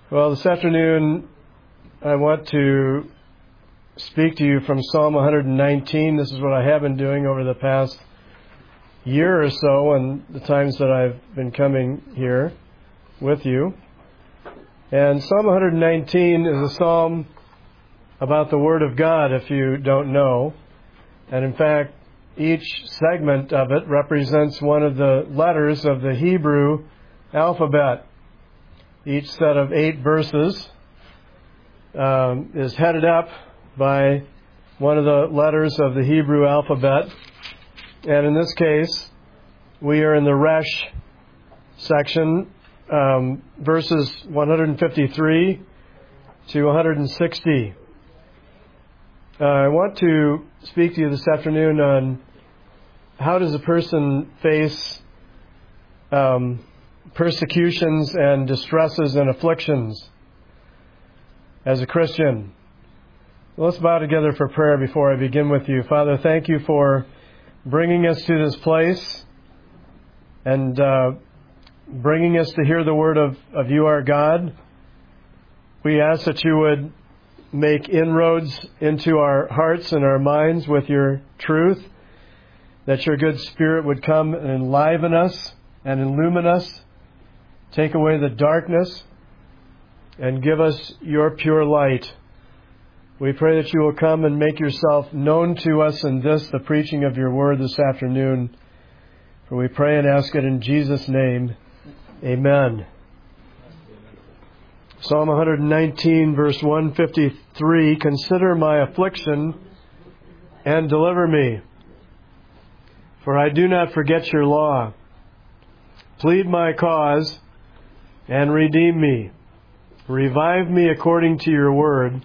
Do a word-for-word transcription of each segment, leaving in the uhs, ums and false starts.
Well, this afternoon I want to speak to you from Psalm one nineteen. This is what I have been doing over the past year or so and the times that I've been coming here with you. And Psalm one nineteen is a psalm about the Word of God, if you don't know. And in fact, each segment of it represents one of the letters of the Hebrew alphabet. Each set of eight verses um, is headed up by one of the letters of the Hebrew alphabet. And in this case, we are in the Resh section, um, verses one fifty-three to one sixty. Uh, I want to speak to you this afternoon on how does a person face um, persecutions and distresses and afflictions as a Christian. Let's bow together for prayer before I begin with you. Father, thank you for bringing us to this place and uh, bringing us to hear the word of, of you, our God. We ask that you would make inroads into our hearts and our minds with your truth, that your good Spirit would come and enliven us and illumine us, take away the darkness, and give us your pure light. We pray that you will come and make yourself known to us in this, the preaching of your word this afternoon. For we pray and ask it in Jesus' name. Amen. Psalm one nineteen, verse one fifty-three, "Consider my affliction and deliver me, for I do not forget your law. Plead my cause and redeem me. Revive me according to your word.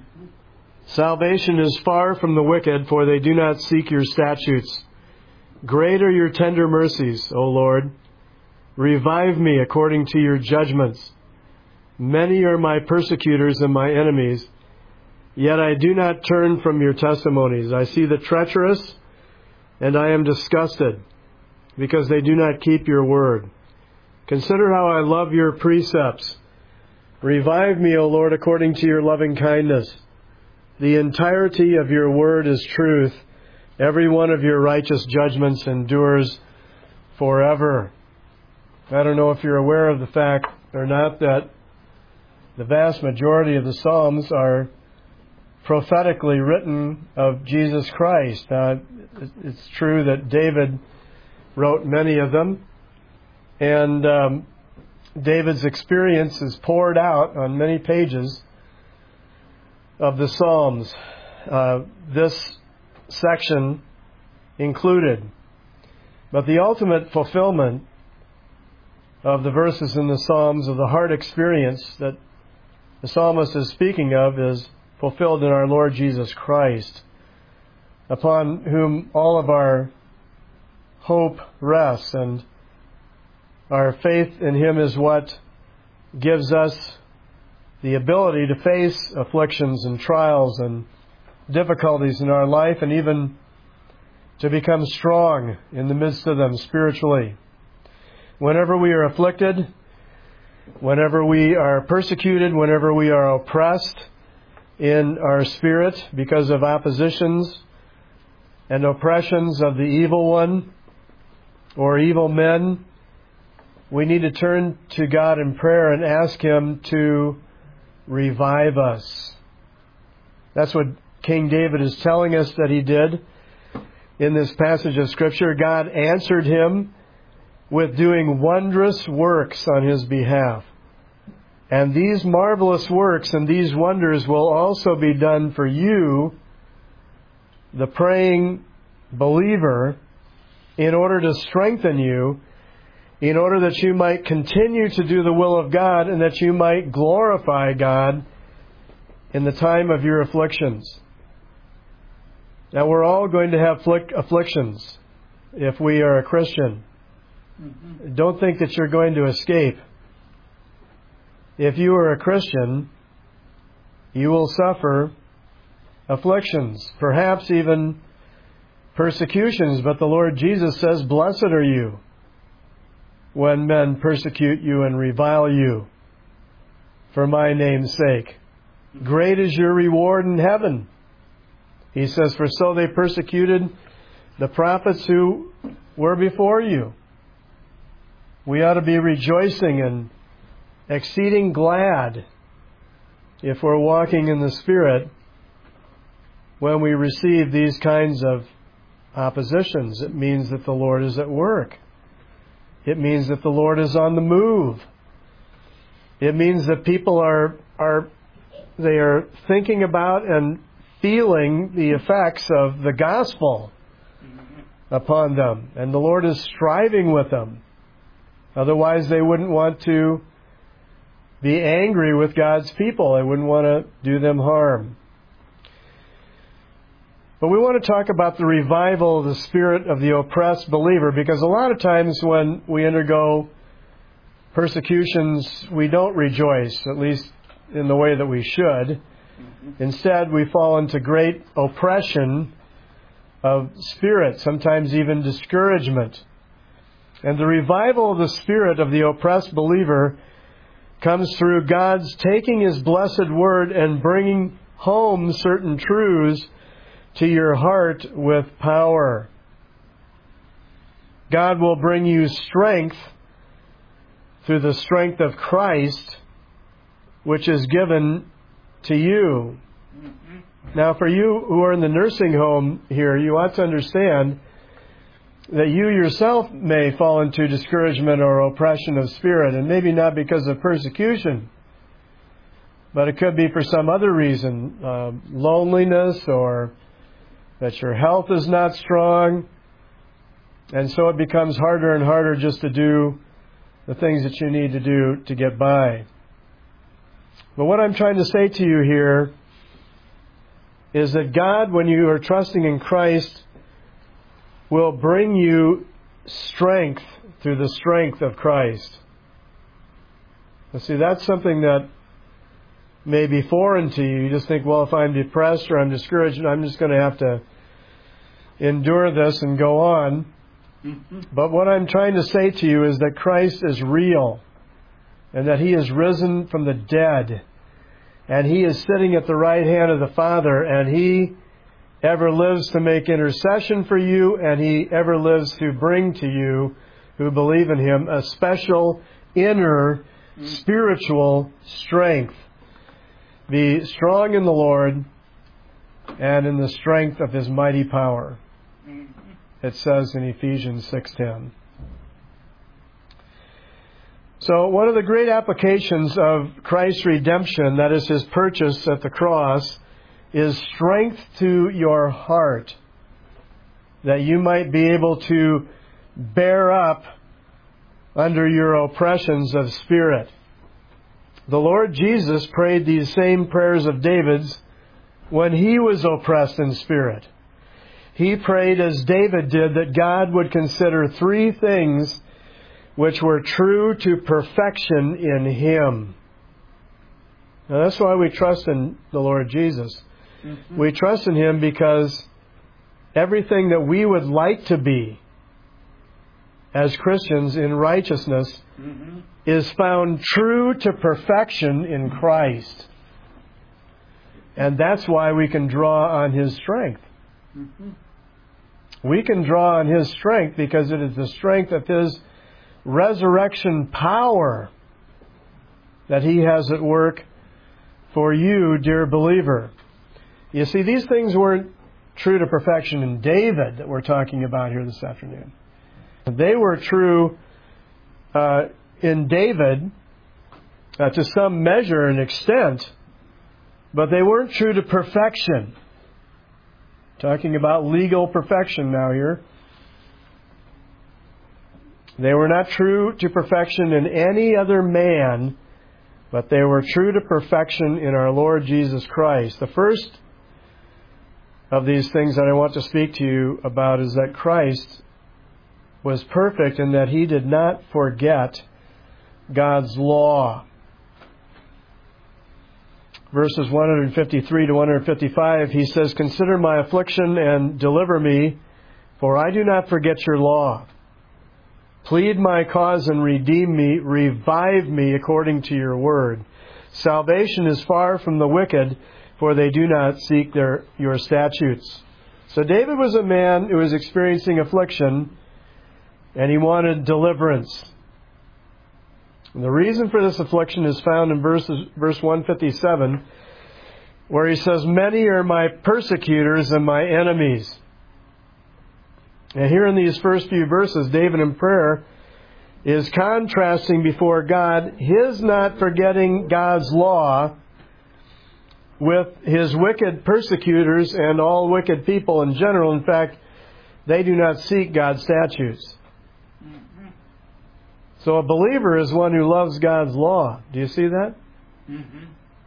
Salvation is far from the wicked, for they do not seek your statutes. Great are your tender mercies, O Lord. Revive me according to your judgments. Many are my persecutors and my enemies, yet I do not turn from your testimonies. I see the treacherous, and I am disgusted, because they do not keep your word. Consider how I love your precepts. Revive me, O Lord, according to your loving kindness. The entirety of your word is truth. Every one of your righteous judgments endures forever." I don't know if you're aware of the fact or not that the vast majority of the Psalms are prophetically written of Jesus Christ. Uh, it's true that David wrote many of them, and um, David's experience is poured out on many pages of the Psalms, uh, this section included. But the ultimate fulfillment of the verses in the Psalms of the heart experience that the psalmist is speaking of is fulfilled in our Lord Jesus Christ, upon whom all of our hope rests, and our faith in Him is what gives us the ability to face afflictions and trials and difficulties in our life, and even to become strong in the midst of them spiritually. Whenever we are afflicted, whenever we are persecuted, whenever we are oppressed in our spirit because of oppositions and oppressions of the evil one or evil men, we need to turn to God in prayer and ask Him to revive us. That's what King David is telling us that he did in this passage of Scripture. God answered him with doing wondrous works on his behalf. And these marvelous works and these wonders will also be done for you, the praying believer, in order to strengthen you, in order that you might continue to do the will of God and that you might glorify God in the time of your afflictions. Now, we're all going to have afflic- afflictions if we are a Christian. Mm-hmm. Don't think that you're going to escape. If you are a Christian, you will suffer afflictions, perhaps even persecutions. But the Lord Jesus says, "Blessed are you when men persecute you and revile you for my name's sake. Great is your reward in heaven. He says, for so they persecuted the prophets who were before you. We ought to be rejoicing and exceeding glad if we're walking in the Spirit when we receive these kinds of oppositions. It means that the Lord is at work. It means that the Lord is on the move. It means that people are are they are thinking about and feeling the effects of the gospel upon them, and the Lord is striving with them. Otherwise, they wouldn't want to be angry with God's people. They wouldn't want to do them harm. But we want to talk about the revival of the spirit of the oppressed believer, because a lot of times when we undergo persecutions, we don't rejoice, at least in the way that we should. Instead, we fall into great oppression of spirit, sometimes even discouragement. And the revival of the spirit of the oppressed believer comes through God's taking His blessed word and bringing home certain truths to your heart with power. God will bring you strength through the strength of Christ, which is given to you. Now, for you who are in the nursing home here, you ought to understand that you yourself may fall into discouragement or oppression of spirit, and maybe not because of persecution, but it could be for some other reason, uh, loneliness, or that your health is not strong, and so it becomes harder and harder just to do the things that you need to do to get by. But what I'm trying to say to you here is that God, when you are trusting in Christ, will bring you strength through the strength of Christ. Now, see, that's something that may be foreign to you. You just think, well, if I'm depressed or I'm discouraged, I'm just going to have to endure this and go on. Mm-hmm. But what I'm trying to say to you is that Christ is real, and that He is risen from the dead, and He is sitting at the right hand of the Father, and He ever lives to make intercession for you, and He ever lives to bring to you, who believe in Him, a special inner spiritual strength. Be strong in the Lord and in the strength of His mighty power. It says in Ephesians six ten. So one of the great applications of Christ's redemption, that is His purchase at the cross, is strength to your heart, that you might be able to bear up under your oppressions of spirit. The Lord Jesus prayed these same prayers of David's when He was oppressed in spirit. He prayed as David did, that God would consider three things which were true to perfection in Him. Now that's why we trust in the Lord Jesus. Mm-hmm. We trust in Him because everything that we would like to be as Christians in righteousness mm-hmm. is found true to perfection in Christ. And that's why we can draw on His strength. Mm-hmm. We can draw on His strength because it is the strength of His resurrection power that He has at work for you, dear believer. You see, these things weren't true to perfection in David that we're talking about here this afternoon. They were true uh, in David uh, to some measure and extent, but they weren't true to perfection. Talking about legal perfection now here. They were not true to perfection in any other man, but they were true to perfection in our Lord Jesus Christ. The first of these things that I want to speak to you about is that Christ was perfect in that He did not forget God's law. Verses one fifty-three to one fifty-five, He says, "Consider my affliction and deliver me, for I do not forget your law. Plead my cause and redeem me. Revive me according to your word." Salvation is far from the wicked, for they do not seek their your statutes. So David was a man who was experiencing affliction, and he wanted deliverance. And the reason for this affliction is found in verses, verse one fifty-seven, where he says, "Many are my persecutors and my enemies." And here in these first few verses, David in prayer is contrasting before God his not forgetting God's law with his wicked persecutors and all wicked people in general. In fact, they do not seek God's statutes. Mm-hmm. So a believer is one who loves God's law. Do you see that? Mm-hmm.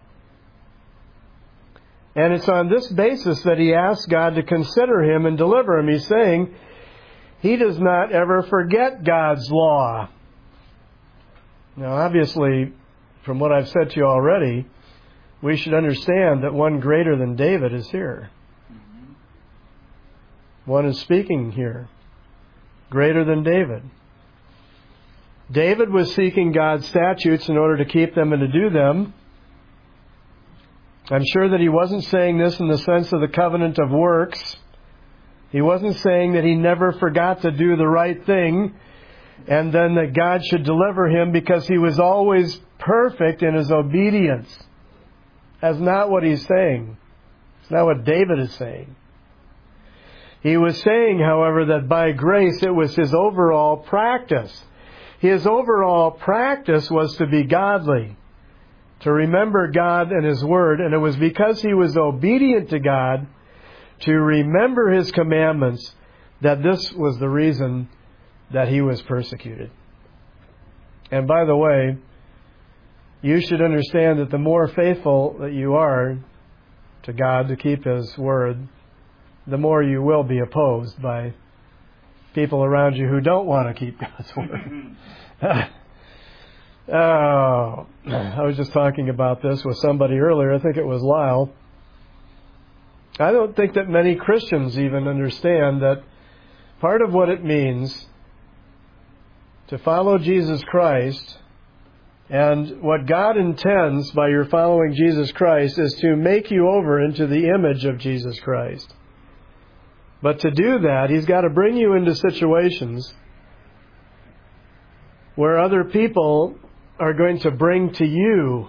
And it's on this basis that he asks God to consider him and deliver him. He's saying he does not ever forget God's law. Now, obviously, from what I've said to you already, we should understand that one greater than David is here. Mm-hmm. One is speaking here. Greater than David. David was seeking God's statutes in order to keep them and to do them. I'm sure that he wasn't saying this in the sense of the covenant of works. He wasn't saying that he never forgot to do the right thing and then that God should deliver him because he was always perfect in his obedience. That's not what he's saying. It's not what David is saying. He was saying, however, that by grace it was his overall practice. His overall practice was to be godly, to remember God and His Word, and it was because he was obedient to God to remember His commandments that this was the reason that he was persecuted. And by the way, you should understand that the more faithful that you are to God to keep His Word, the more you will be opposed by people around you who don't want to keep God's Word. Oh, I was just talking about this with somebody earlier. I think it was Lyle. I don't think that many Christians even understand that part of what it means to follow Jesus Christ and what God intends by your following Jesus Christ is to make you over into the image of Jesus Christ. But to do that, He's got to bring you into situations where other people are going to bring to you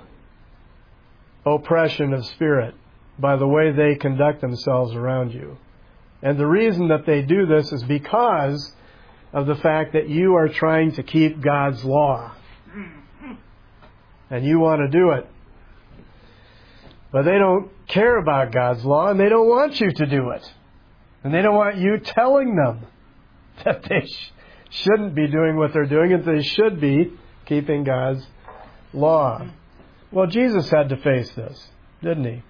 oppression of spirit by the way they conduct themselves around you. And the reason that they do this is because of the fact that you are trying to keep God's law. And you want to do it. But they don't care about God's law, and they don't want you to do it. And they don't want you telling them that they sh- shouldn't be doing what they're doing, and they should be keeping God's law. Well, Jesus had to face this, didn't He?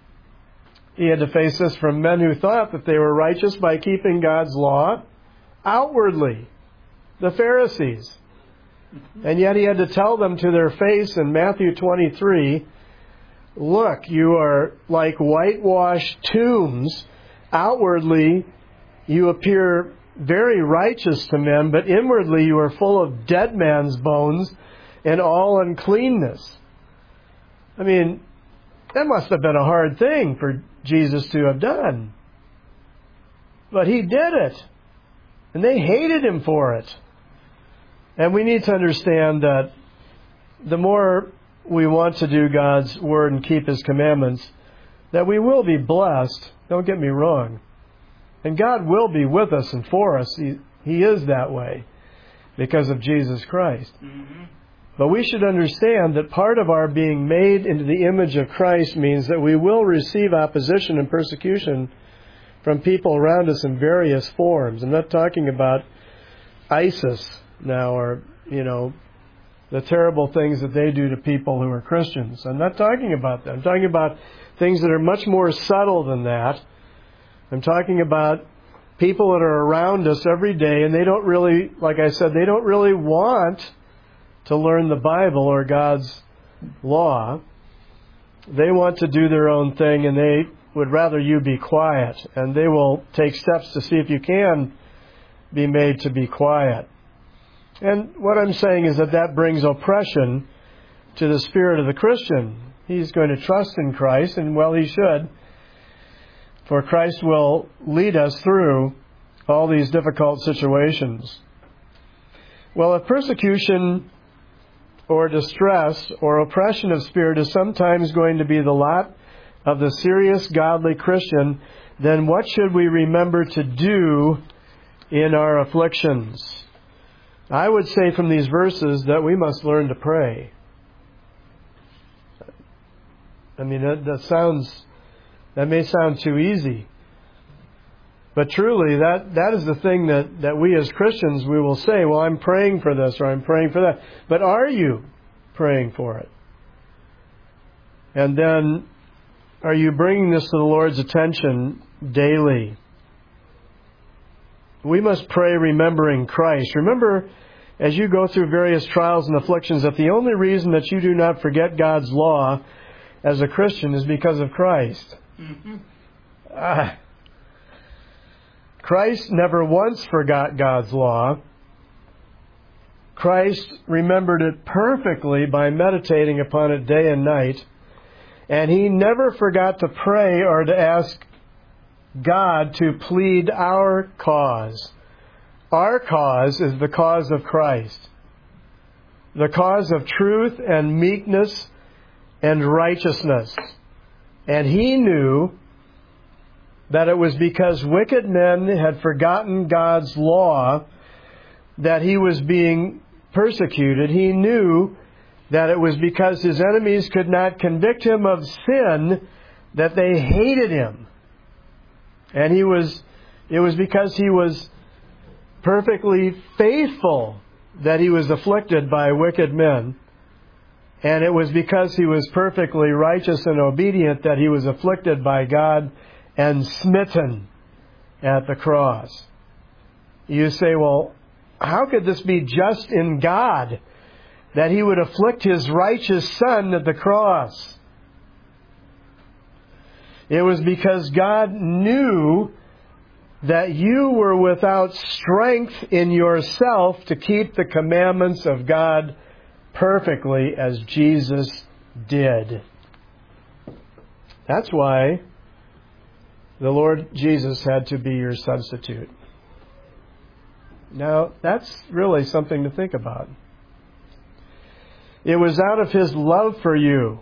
He had to face this from men who thought that they were righteous by keeping God's law outwardly, the Pharisees. And yet He had to tell them to their face in Matthew twenty-three, look, you are like whitewashed tombs. Outwardly, you appear very righteous to men, but inwardly you are full of dead man's bones and all uncleanness. I mean, that must have been a hard thing for Jesus to have done. But He did it. And they hated Him for it. And we need to understand that the more we want to do God's Word and keep His commandments, that we will be blessed. Don't get me wrong. And God will be with us and for us. He, he is that way because of Jesus Christ. Mm-hmm. But we should understand that part of our being made into the image of Christ means that we will receive opposition and persecution from people around us in various forms. I'm not talking about ISIS now, or, you know, the terrible things that they do to people who are Christians. I'm not talking about that. I'm talking about things that are much more subtle than that. I'm talking about people that are around us every day, and they don't really, like I said, they don't really want to learn the Bible or God's law. They want to do their own thing, and they would rather you be quiet. And they will take steps to see if you can be made to be quiet. And what I'm saying is that that brings oppression to the spirit of the Christian. He's going to trust in Christ, and well, he should. For Christ will lead us through all these difficult situations. Well, if persecution or distress or oppression of spirit is sometimes going to be the lot of the serious godly Christian, then what should we remember to do in our afflictions? I would say from these verses that we must learn to pray. I mean, that, that sounds, that may sound too easy. But truly, that, that is the thing that, that we as Christians, we will say, well, I'm praying for this or I'm praying for that. But are you praying for it? And then, are you bringing this to the Lord's attention daily? We must pray remembering Christ. Remember, as you go through various trials and afflictions, that the only reason that you do not forget God's law as a Christian is because of Christ. Mm-hmm. Ah. Christ never once forgot God's law. Christ remembered it perfectly by meditating upon it day and night. And He never forgot to pray or to ask God to plead our cause. Our cause is the cause of Christ. The cause of truth and meekness and righteousness. And He knew that it was because wicked men had forgotten God's law that He was being persecuted. He knew that it was because His enemies could not convict Him of sin that they hated Him. And he was, it was because He was perfectly faithful that He was afflicted by wicked men. And it was because He was perfectly righteous and obedient that He was afflicted by God and smitten at the cross. You say, well, how could this be just in God that He would afflict His righteous Son at the cross? It was because God knew that you were without strength in yourself to keep the commandments of God perfectly as Jesus did. That's why the Lord Jesus had to be your substitute. Now, that's really something to think about. It was out of His love for you,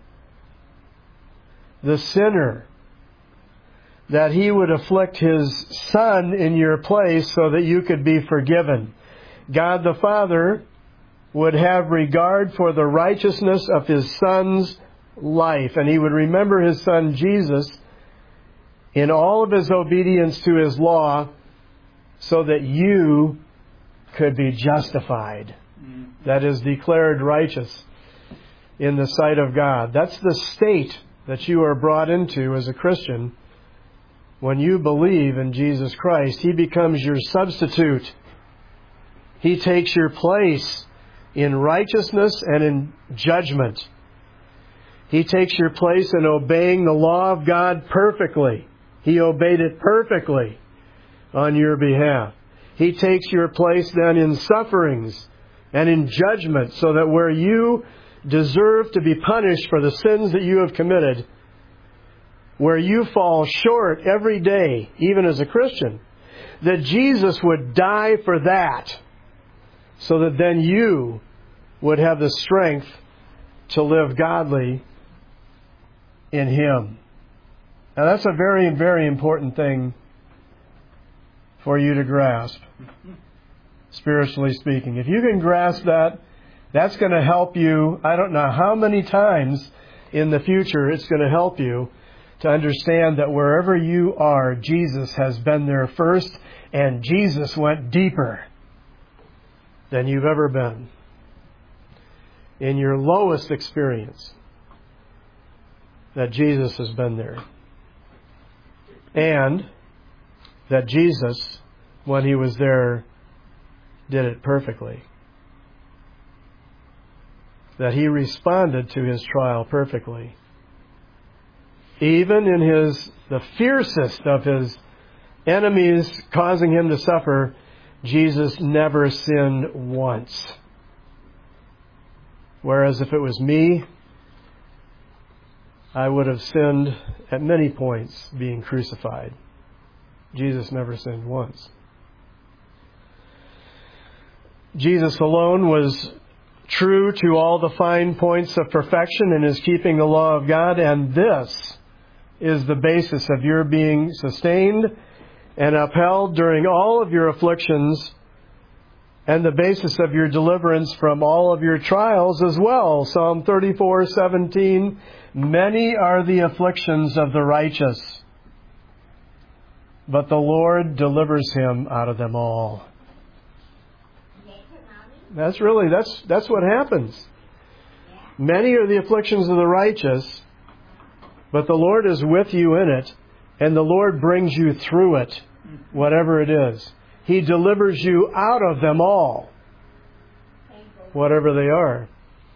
the sinner, that He would afflict His Son in your place so that you could be forgiven. God the Father would have regard for the righteousness of His Son's life, and He would remember His Son Jesus in all of His obedience to His law so that you could be justified. That is, declared righteous in the sight of God. That's the state that you are brought into as a Christian. When you believe in Jesus Christ, He becomes your substitute. He takes your place in righteousness and in judgment. He takes your place in obeying the law of God perfectly. He obeyed it perfectly on your behalf. He takes your place then in sufferings and in judgment, so that where you deserve to be punished for the sins that you have committed, where you fall short every day, even as a Christian, that Jesus would die for that, so that then you would have the strength to live godly in Him. Now that's a very, very important thing for you to grasp, spiritually speaking. If you can grasp that, that's going to help you. I don't know how many times in the future it's going to help you to understand that wherever you are, Jesus has been there first, and Jesus went deeper than you've ever been. In your lowest experience, that Jesus has been there. And that Jesus, when He was there, did it perfectly. That He responded to His trial perfectly. Even in His, the fiercest of His enemies causing Him to suffer, Jesus never sinned once. Whereas if it was me, I would have sinned at many points being crucified. Jesus never sinned once. Jesus alone was true to all the fine points of perfection in His keeping the law of God, and this is the basis of your being sustained and upheld during all of your afflictions, and the basis of your deliverance from all of your trials as well. Psalm thirty-four seventeen, many are the afflictions of the righteous, but the Lord delivers him out of them all. That's really, that's that's what happens. Many are the afflictions of the righteous, but the Lord is with you in it, and the Lord brings you through it, whatever it is. He delivers you out of them all, whatever they are.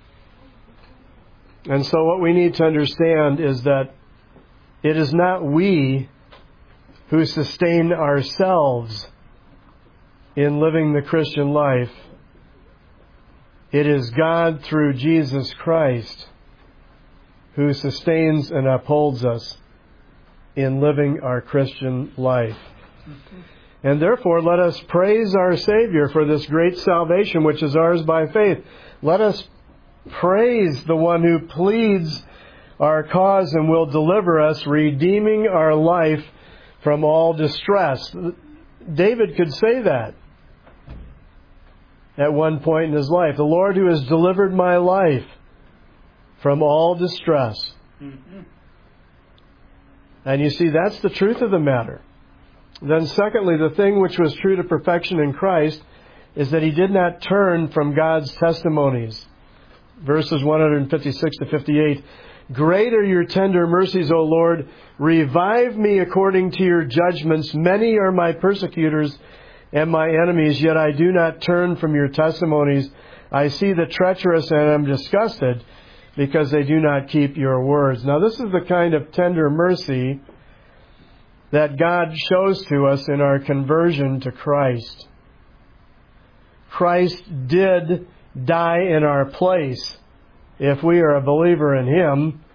And so what we need to understand is that it is not we who sustain ourselves in living the Christian life. It is God through Jesus Christ who sustains and upholds us in living our Christian life. And therefore, let us praise our Savior for this great salvation which is ours by faith. Let us praise the one who pleads our cause and will deliver us, redeeming our life from all distress. David could say that at one point in his life. The Lord who has delivered my life from all distress. Mm-hmm. And you see, that's the truth of the matter. Then secondly, the thing which was true to perfection in Christ is that He did not turn from God's testimonies. Verses one fifty-six to fifty-eight. Great are your tender mercies, O Lord. Revive me according to your judgments. Many are my persecutors and my enemies, yet I do not turn from your testimonies. I see the treacherous and am disgusted because they do not keep your words. Now, this is the kind of tender mercy that God shows to us in our conversion to Christ. Christ did die in our place. If we are a believer in Him,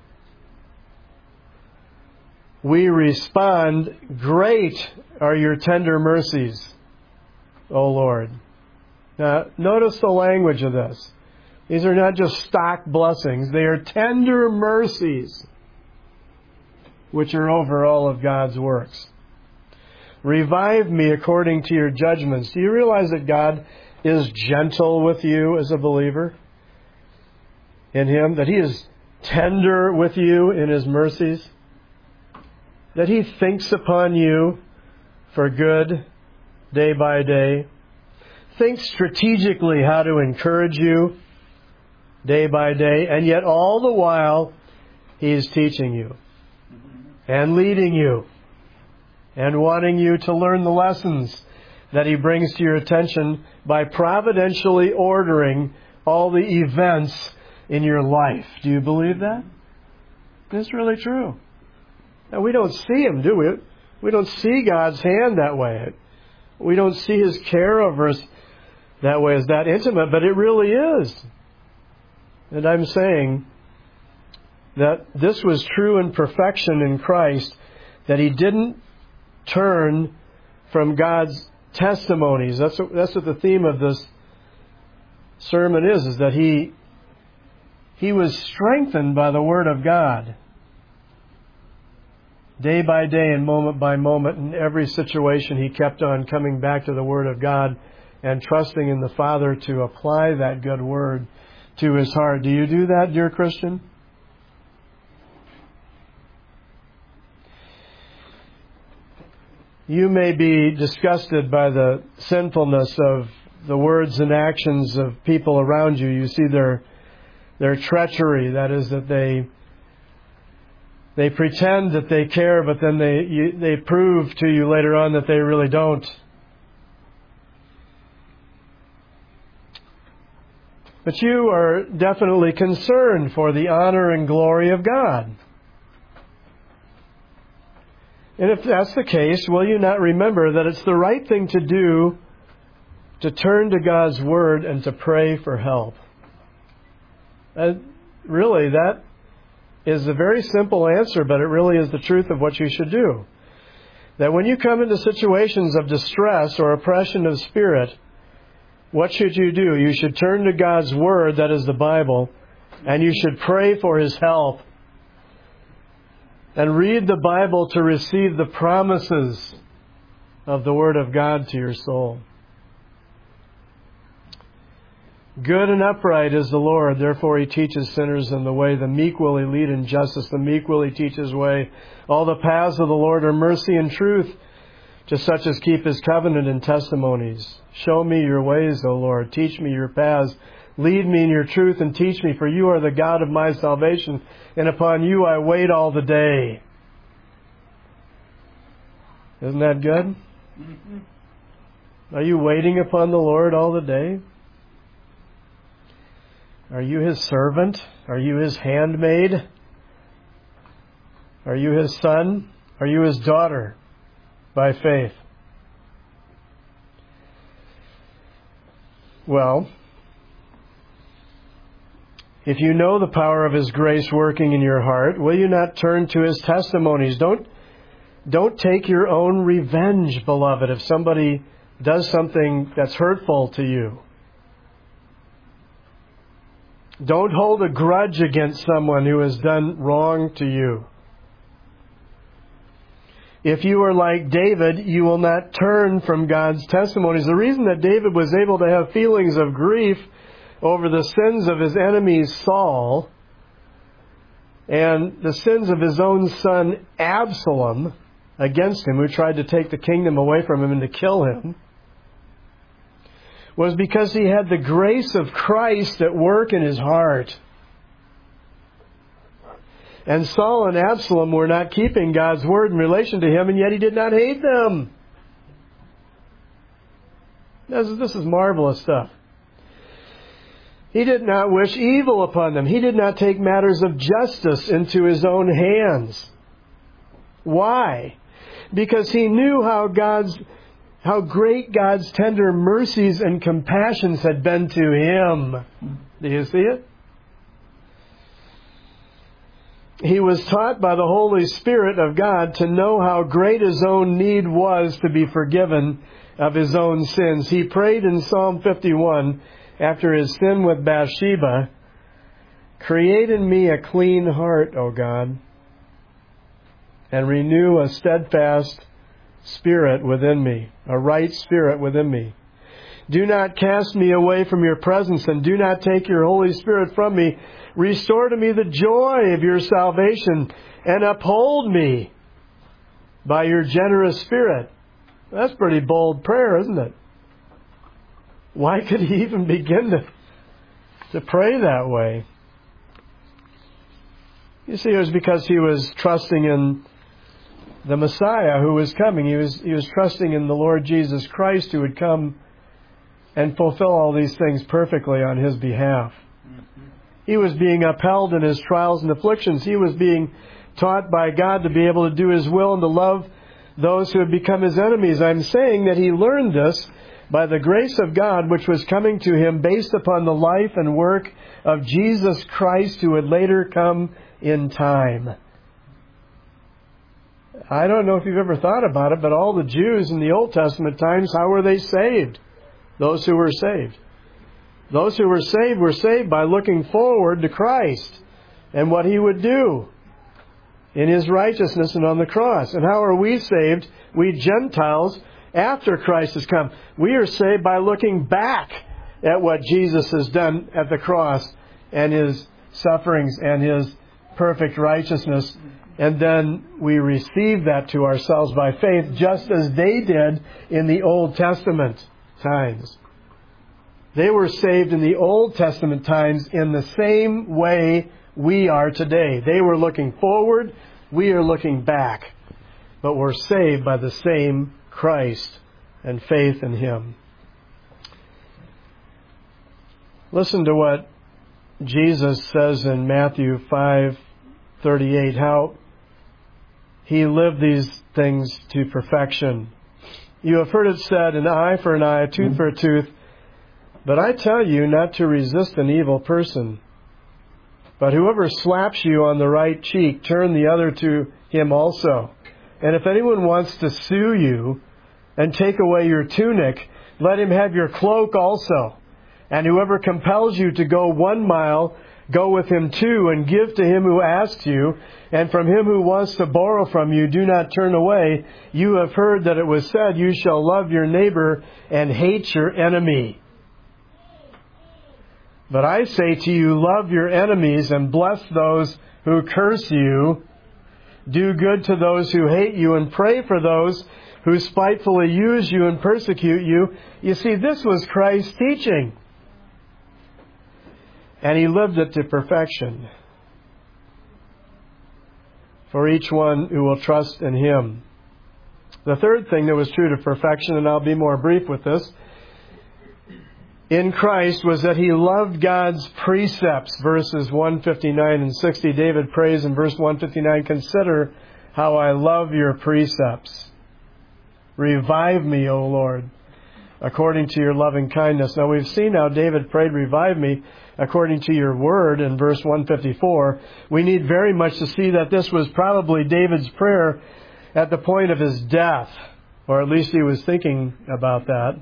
we respond, great are your tender mercies, O Lord. Now, notice the language of this. These are not just stock blessings. They are tender mercies, which are over all of God's works. Revive me according to your judgments. Do you realize that God is gentle with you as a believer in Him? That He is tender with you in His mercies? That He thinks upon you for good day by day? Thinks strategically how to encourage you day by day, and yet all the while He is teaching you and leading you and wanting you to learn the lessons that He brings to your attention by providentially ordering all the events in your life. Do you believe that? It's really true. Now, we don't see Him, do we? We don't see God's hand that way. We don't see His care over us that way as that intimate, but it really is. And I'm saying that this was true in perfection in Christ, that He didn't turn from God's testimonies. That's what, that's what the theme of this sermon is, is that He He was strengthened by the Word of God. Day by day and moment by moment, in every situation, He kept on coming back to the Word of God and trusting in the Father to apply that good Word to his heart. Do you do that, dear Christian? You may be disgusted by the sinfulness of the words and actions of people around you. You see their their treachery. That is, that they they pretend that they care, but then they you, they prove to you later on that they really don't. But you are definitely concerned for the honor and glory of God. And if that's the case, will you not remember that it's the right thing to do to turn to God's Word and to pray for help? Uh, really, that is a very simple answer, but it really is the truth of what you should do. That when you come into situations of distress or oppression of spirit, what should you do? You should turn to God's Word, that is the Bible, and you should pray for His help. And read the Bible to receive the promises of the Word of God to your soul. Good and upright is the Lord, therefore He teaches sinners in the way. The meek will He lead in justice, the meek will He teach His way. All the paths of the Lord are mercy and truth, to such as keep His covenant and testimonies. Show me your ways, O Lord, teach me your paths. Lead me in your truth and teach me, for you are the God of my salvation, and upon you I wait all the day. Isn't that good? Mm-hmm. Are you waiting upon the Lord all the day? Are you His servant? Are you His handmaid? Are you His son? Are you His daughter by faith? Well, if you know the power of His grace working in your heart, will you not turn to His testimonies? Don't, don't take your own revenge, beloved, if somebody does something that's hurtful to you. Don't hold a grudge against someone who has done wrong to you. If you are like David, you will not turn from God's testimonies. The reason that David was able to have feelings of grief over the sins of his enemy Saul and the sins of his own son Absalom against him, who tried to take the kingdom away from him and to kill him, was because he had the grace of Christ at work in his heart. And Saul and Absalom were not keeping God's word in relation to him, and yet he did not hate them. This is, this is marvelous stuff. He did not wish evil upon them. He did not take matters of justice into his own hands. Why? Because he knew how God's How great God's tender mercies and compassions had been to him. Do you see it? He was taught by the Holy Spirit of God to know how great his own need was to be forgiven of his own sins. He prayed in Psalm fifty-one, after his sin with Bathsheba, "Create in me a clean heart, O God, and renew a steadfast spirit within me," a right spirit within me. "Do not cast me away from your presence, and do not take your Holy Spirit from me. Restore to me the joy of your salvation, and uphold me by your generous spirit." That's pretty bold prayer, isn't it? Why could he even begin to, to pray that way? You see, it was because he was trusting in the Messiah who was coming. He was, he was trusting in the Lord Jesus Christ, who would come and fulfill all these things perfectly on his behalf. Mm-hmm. He was being upheld in his trials and afflictions. He was being taught by God to be able to do his will and to love those who had become his enemies. I'm saying that he learned this by the grace of God, which was coming to him based upon the life and work of Jesus Christ, who would later come in time. I don't know if you've ever thought about it, but all the Jews in the Old Testament times, how were they saved? Those who were saved. Those who were saved were saved by looking forward to Christ and what He would do in His righteousness and on the cross. And how are we saved, we Gentiles, after Christ has come? We are saved by looking back at what Jesus has done at the cross and His sufferings and His perfect righteousness. And then we receive that to ourselves by faith, just as they did in the Old Testament times. They were saved in the Old Testament times in the same way we are today. They were looking forward, we are looking back. But we're saved by the same Christ and faith in Him. Listen to what Jesus says in Matthew five thirty-eight, how He lived these things to perfection. "You have heard it said, an eye for an eye, a tooth for a tooth. But I tell you not to resist an evil person. But whoever slaps you on the right cheek, turn the other to him also. And if anyone wants to sue you and take away your tunic, let him have your cloak also. And whoever compels you to go one mile, go with him two, and give to him who asks you. And from him who wants to borrow from you, do not turn away. You have heard that it was said, you shall love your neighbor and hate your enemy. But I say to you, love your enemies and bless those who curse you. Do good to those who hate you and pray for those who spitefully use you and persecute you. You see, this was Christ's teaching. And He lived it to perfection for each one who will trust in Him. The third thing that was true to perfection, and I'll be more brief with this, in Christ was that He loved God's precepts. Verses one fifty-nine and sixty, David prays in verse one fifty-nine, consider how I love your precepts. Revive me, O Lord, according to your loving kindness. Now we've seen how David prayed, revive me according to your word in verse one fifty-four. We need very much to see that this was probably David's prayer at the point of his death, or at least he was thinking about that.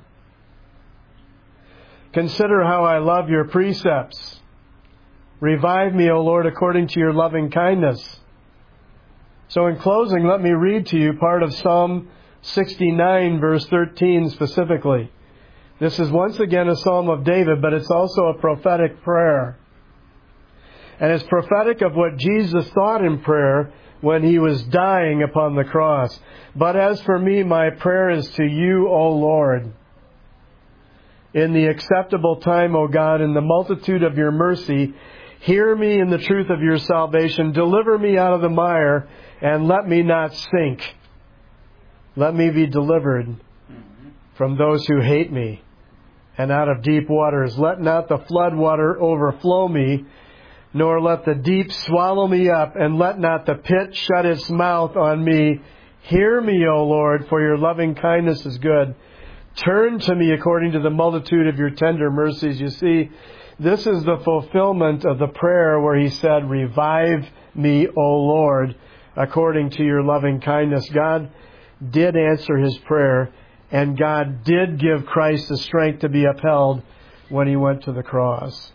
Consider how I love your precepts. Revive me, O Lord, according to your loving kindness. So in closing, let me read to you part of Psalm sixty-nine, verse thirteen specifically. This is once again a psalm of David, but it's also a prophetic prayer. And it's prophetic of what Jesus thought in prayer when He was dying upon the cross. But as for me, my prayer is to you, O Lord. In the acceptable time, O God, in the multitude of your mercy, hear me in the truth of your salvation. Deliver me out of the mire, and let me not sink. Let me be delivered from those who hate me, and out of deep waters. Let not the flood water overflow me, nor let the deep swallow me up, and let not the pit shut its mouth on me. Hear me, O Lord, for your loving kindness is good. Turn to me according to the multitude of your tender mercies. You see, this is the fulfillment of the prayer where he said, revive me, O Lord, according to your loving kindness. God did answer his prayer, and God did give Christ the strength to be upheld when he went to the cross.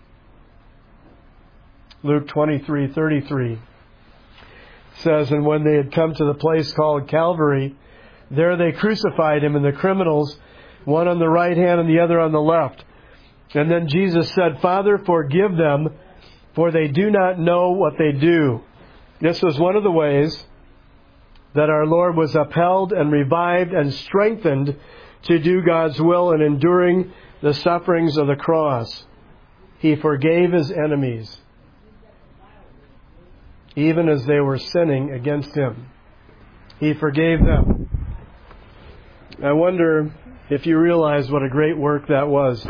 Luke twenty-three thirty-three says, and when they had come to the place called Calvary, there they crucified him and the criminals, one on the right hand and the other on the left. And then Jesus said, Father, forgive them, for they do not know what they do. This was one of the ways that our Lord was upheld and revived and strengthened to do God's will in enduring the sufferings of the cross. He forgave his enemies, even as they were sinning against him. He forgave them. I wonder if you realize what a great work that was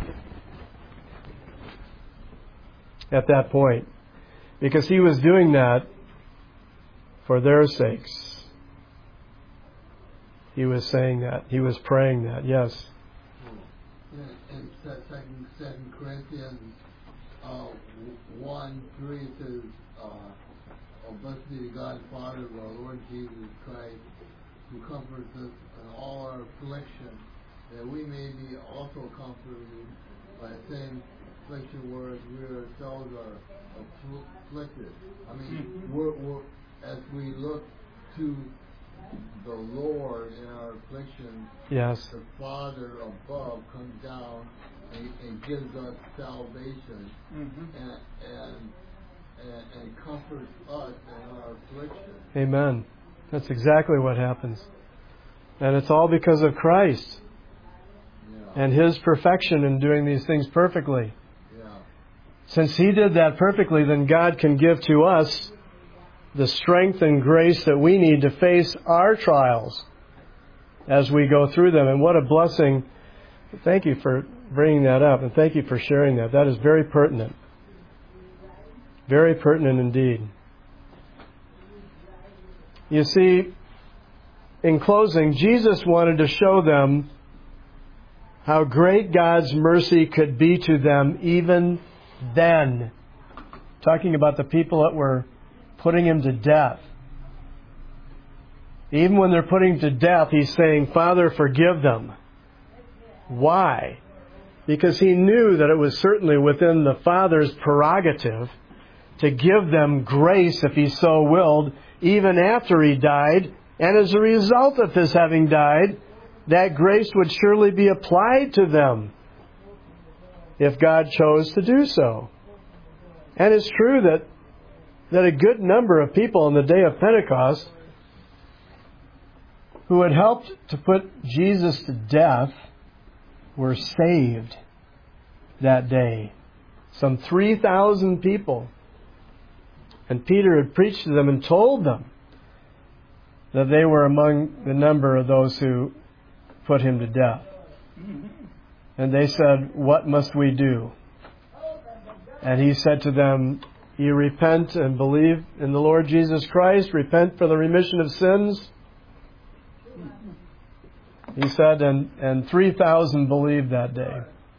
at that point. Because he was doing that for their sakes. He was saying that. He was praying that. Yes. In Second Second Corinthians uh, one three, it says, uh, "Oh, blessed be the God and Father of our Lord Jesus Christ, who comforts us in all our affliction, that we may be also comforted by the same affliction whereas we ourselves are afflicted." I mean, we're, we're, as we look to the Lord in our affliction, yes, the Father above comes down and, and gives us salvation, mm-hmm. and, and, and and comforts us in our affliction. Amen. That's exactly what happens. And it's all because of Christ. Yeah. And his perfection in doing these things perfectly. Yeah. Since he did that perfectly, then God can give to us the strength and grace that we need to face our trials as we go through them. And what a blessing. Thank you for bringing that up, and thank you for sharing that. That is very pertinent. Very pertinent indeed. You see, in closing, Jesus wanted to show them how great God's mercy could be to them even then. talking about the people that were putting him to death. Even when they're putting him to death, he's saying, Father, forgive them. Why? Because he knew that it was certainly within the Father's prerogative to give them grace if he so willed, even after he died. And as a result of his having died, that grace would surely be applied to them if God chose to do so. And it's true that, that a good number of people on the day of Pentecost who had helped to put Jesus to death were saved that day. Some three thousand people. And Peter had preached to them and told them that they were among the number of those who put him to death. And they said, what must we do? And he said to them, you repent and believe in the Lord Jesus Christ, repent for the remission of sins. He said, and, and three thousand believed that day.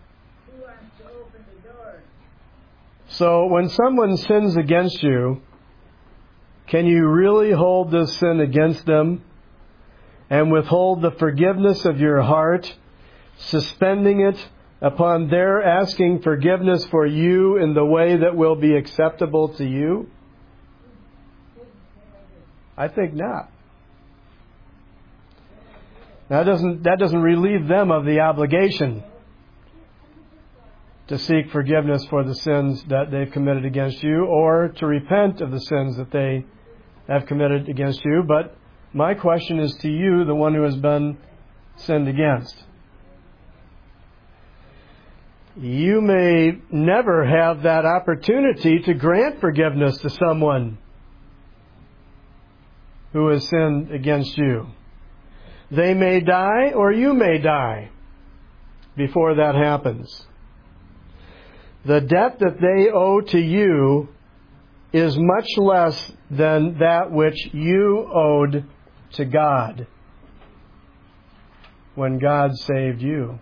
So when someone sins against you, can you really hold this sin against them and withhold the forgiveness of your heart, suspending it upon their asking forgiveness for you in the way that will be acceptable to you? I think not. That doesn't, that doesn't relieve them of the obligation to seek forgiveness for the sins that they've committed against you, or to repent of the sins that they have committed against you. But my question is to you, the one who has been sinned against. You may never have that opportunity to grant forgiveness to someone who has sinned against you. They may die, or you may die before that happens. The debt that they owe to you is much less than that which you owed to God when God saved you.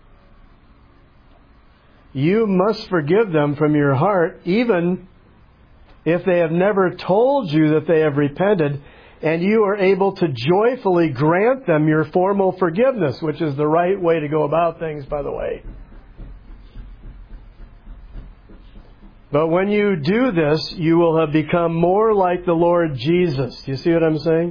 You must forgive them from your heart, even if they have never told you that they have repented, and you are able to joyfully grant them your formal forgiveness, which is the right way to go about things, by the way. But when you do this, you will have become more like the Lord Jesus. Do you see what I'm saying?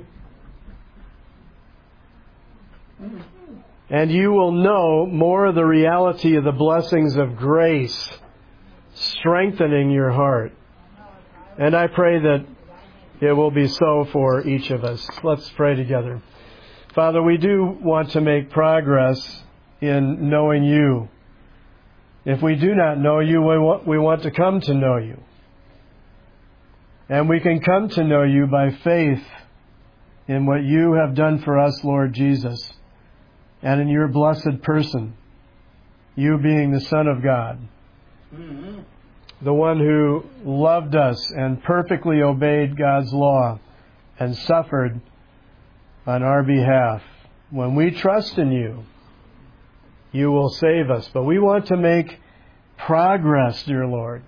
And you will know more of the reality of the blessings of grace, strengthening your heart. And I pray that it will be so for each of us. Let's pray together. Father, we do want to make progress in knowing you. If we do not know you, we want, we want to come to know you. And we can come to know you by faith in what you have done for us, Lord Jesus, and in your blessed person, you being the Son of God, mm-hmm. the one who loved us and perfectly obeyed God's law and suffered on our behalf. When we trust in you, you will save us. But we want to make progress, dear Lord,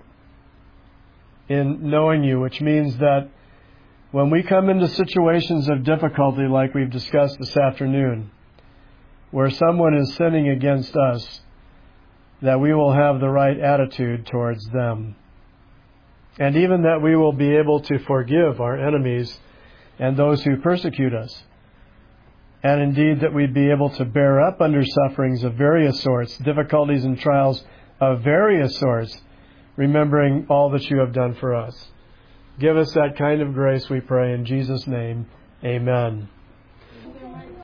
in knowing you, which means that when we come into situations of difficulty like we've discussed this afternoon, where someone is sinning against us, that we will have the right attitude towards them. And even that we will be able to forgive our enemies and those who persecute us. And indeed that we'd be able to bear up under sufferings of various sorts, difficulties and trials of various sorts, remembering all that you have done for us. Give us that kind of grace, we pray, in Jesus' name. Amen.